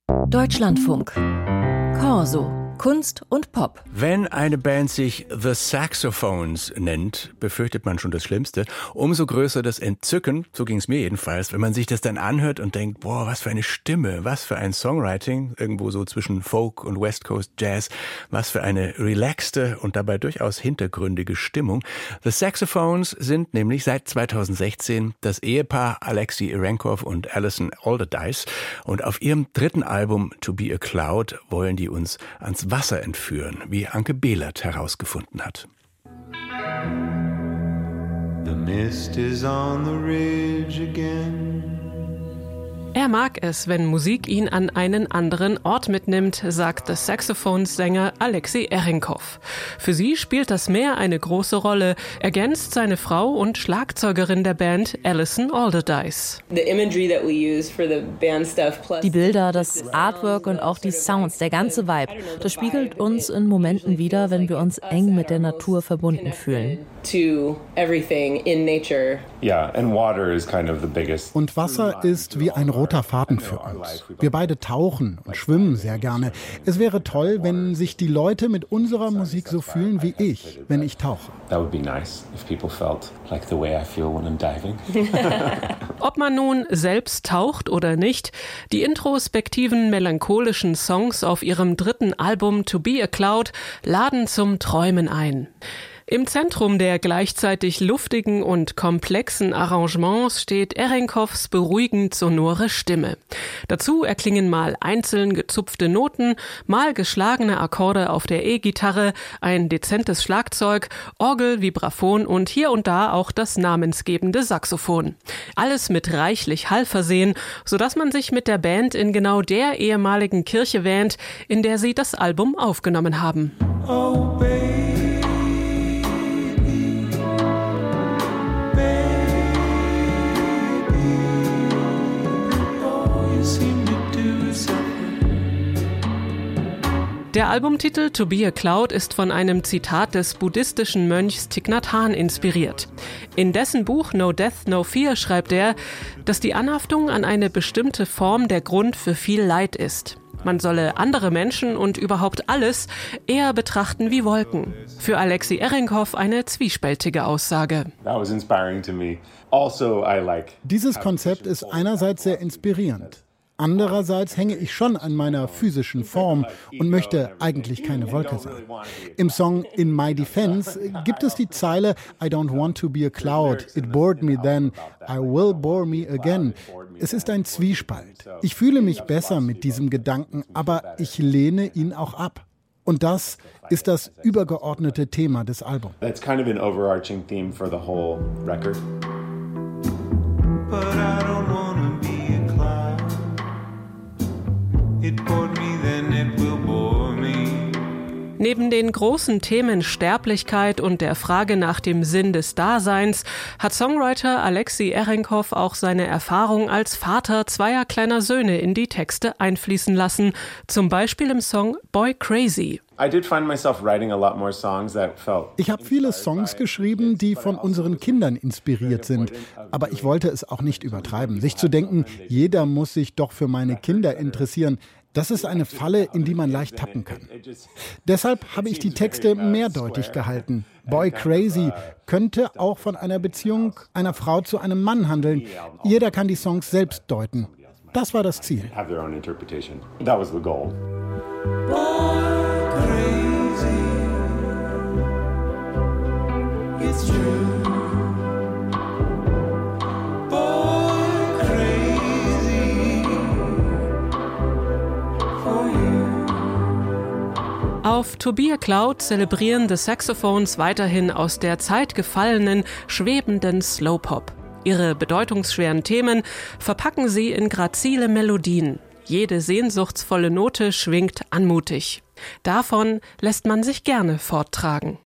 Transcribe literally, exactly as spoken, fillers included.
Deutschlandfunk. Corso. Kunst und Pop. Wenn eine Band sich The Saxophones nennt, befürchtet man schon das Schlimmste. Umso größer das Entzücken, so ging es mir jedenfalls, wenn man sich das dann anhört und denkt, boah, was für eine Stimme, was für ein Songwriting, irgendwo so zwischen Folk und West Coast Jazz, was für eine relaxte und dabei durchaus hintergründige Stimmung. The Saxophones sind nämlich seit zweitausendsechzehn das Ehepaar Alexei Erenkov und Alison Alderdice, und auf ihrem dritten Album To Be a Cloud wollen die uns ans Wasser entführen, wie Anke Behlert herausgefunden hat. The mist is on the ridge again. Er mag es, wenn Musik ihn an einen anderen Ort mitnimmt, sagt der Saxophonsänger Alexei Erenkov. Für sie spielt das Meer eine große Rolle, ergänzt seine Frau und Schlagzeugerin der Band Alison Alderdice. Die Bilder, das Artwork und auch die Sounds, der ganze Vibe, das spiegelt uns in Momenten wider, wenn wir uns eng mit der Natur verbunden fühlen. Und Wasser ist wie ein roter Faden für uns. Wir beide tauchen und schwimmen sehr gerne. Es wäre toll, wenn sich die Leute mit unserer Musik so fühlen wie ich, wenn ich tauche. Ob man nun selbst taucht oder nicht, die introspektiven, melancholischen Songs auf ihrem dritten Album To Be a Cloud laden zum Träumen ein. Im Zentrum der gleichzeitig luftigen und komplexen Arrangements steht Erenkovs beruhigend sonore Stimme. Dazu erklingen mal einzeln gezupfte Noten, mal geschlagene Akkorde auf der E-Gitarre, ein dezentes Schlagzeug, Orgel, Vibraphon und hier und da auch das namensgebende Saxophon. Alles mit reichlich Hall versehen, sodass man sich mit der Band in genau der ehemaligen Kirche wähnt, in der sie das Album aufgenommen haben. Oh, baby. Der Albumtitel To Be a Cloud ist von einem Zitat des buddhistischen Mönchs Thich Nhat Hanh inspiriert. In dessen Buch No Death, No Fear schreibt er, dass die Anhaftung an eine bestimmte Form der Grund für viel Leid ist. Man solle andere Menschen und überhaupt alles eher betrachten wie Wolken. Für Alexei Erenkov eine zwiespältige Aussage. Dieses Konzept ist einerseits sehr inspirierend. Andererseits hänge ich schon an meiner physischen Form und möchte eigentlich keine Wolke sein. Im Song In My Defense gibt es die Zeile I don't want to be a cloud, it bored me then, I will bore me again. Es ist ein Zwiespalt. Ich fühle mich besser mit diesem Gedanken, aber ich lehne ihn auch ab. Und das ist das übergeordnete Thema des Albums. That's kind of an overarching theme for the whole record. But I don't wanna be a cloud. It bored me, then it will bore me. Neben den großen Themen Sterblichkeit und der Frage nach dem Sinn des Daseins hat Songwriter Alexei Erenkov auch seine Erfahrung als Vater zweier kleiner Söhne in die Texte einfließen lassen, zum Beispiel im Song Boy Crazy. Ich habe viele Songs geschrieben, die von unseren Kindern inspiriert sind. Aber ich wollte es auch nicht übertreiben. Sich zu denken, jeder muss sich doch für meine Kinder interessieren, das ist eine Falle, in die man leicht tappen kann. Deshalb habe ich die Texte mehrdeutig gehalten. Boy Crazy könnte auch von einer Beziehung einer Frau zu einem Mann handeln. Jeder kann die Songs selbst deuten. Das war das Ziel. It's true. Boy, crazy for you. Auf To Be a Cloud zelebrieren The Saxophones weiterhin aus der Zeit gefallenen, schwebenden Slowpop. Ihre bedeutungsschweren Themen verpacken sie in grazile Melodien. Jede sehnsuchtsvolle Note schwingt anmutig. Davon lässt man sich gerne forttragen.